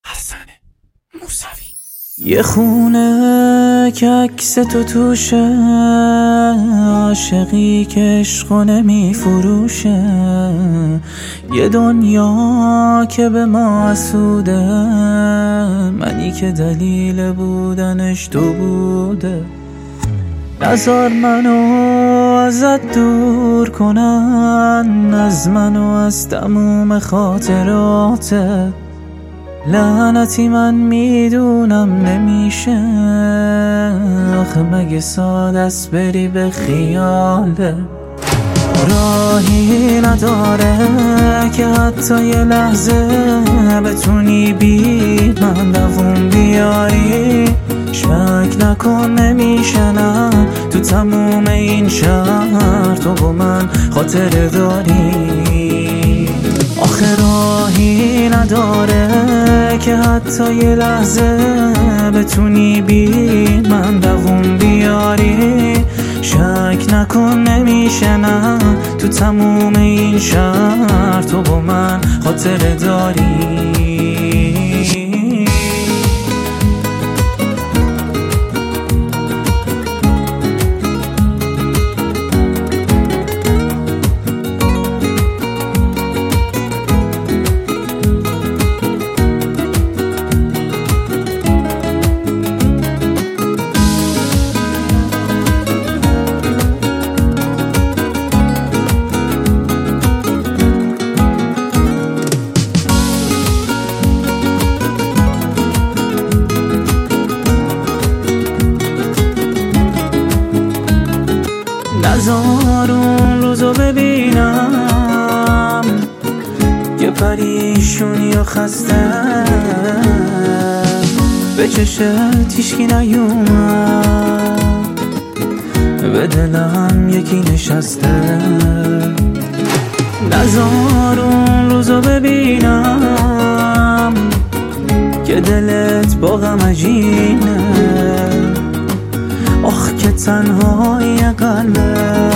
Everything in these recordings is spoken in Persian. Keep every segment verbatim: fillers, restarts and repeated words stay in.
حسن موسوی. یه خونه که عکس تو توشه، عاشقی که عشقو نمی فروشه، یه دنیا که به ما حسوده، منی که دلیل بودنش تو بوده. نذار منو ازت دور کنن، از منو از تموم خاطراتت. لعنتی من میدونم نمیشه، آخه مگه ساده است بری به خیاله. راهی نداره که حتی یه لحظه بتونی بی من دووم بیاری. شک نکن نمیشه نه، تو تموم این شهر تو با من خاطره داری. آخه راهی نداره که حتی یه لحظه بتونی بی من دووم بیاری. شک نکن نمیشه نه، تو تموم این شهر تو با من خاطره داری. نذار اون روزو ببینم یه پریشونی و خسته به چشت هیچکی نیومد، به دلم یکی نشسته. نذار اون روزو ببینم که دلت با غم عجینه، آخ که تنهایی قلبه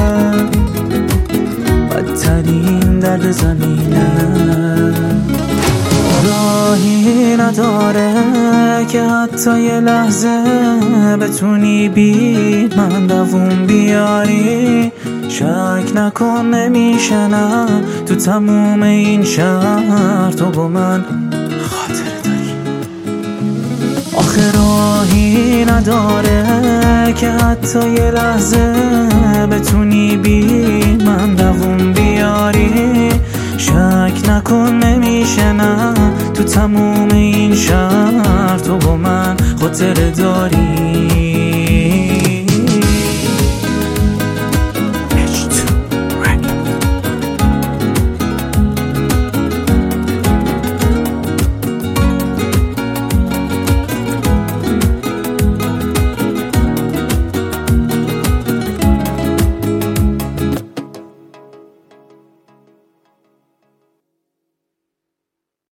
بدترین درد زمینه. راهی نداره که حتی یه لحظه بتونی بی من دووم بیاری. شک نکن نمیشه نه، تو تموم این شهر تو با من خاطره داری. آخه راهی نداره که حتی یه لحظه بتونی بی من دووم بیاری. شک نکن نمیشه نه، تو تموم این شهر تو با من خاطره داری.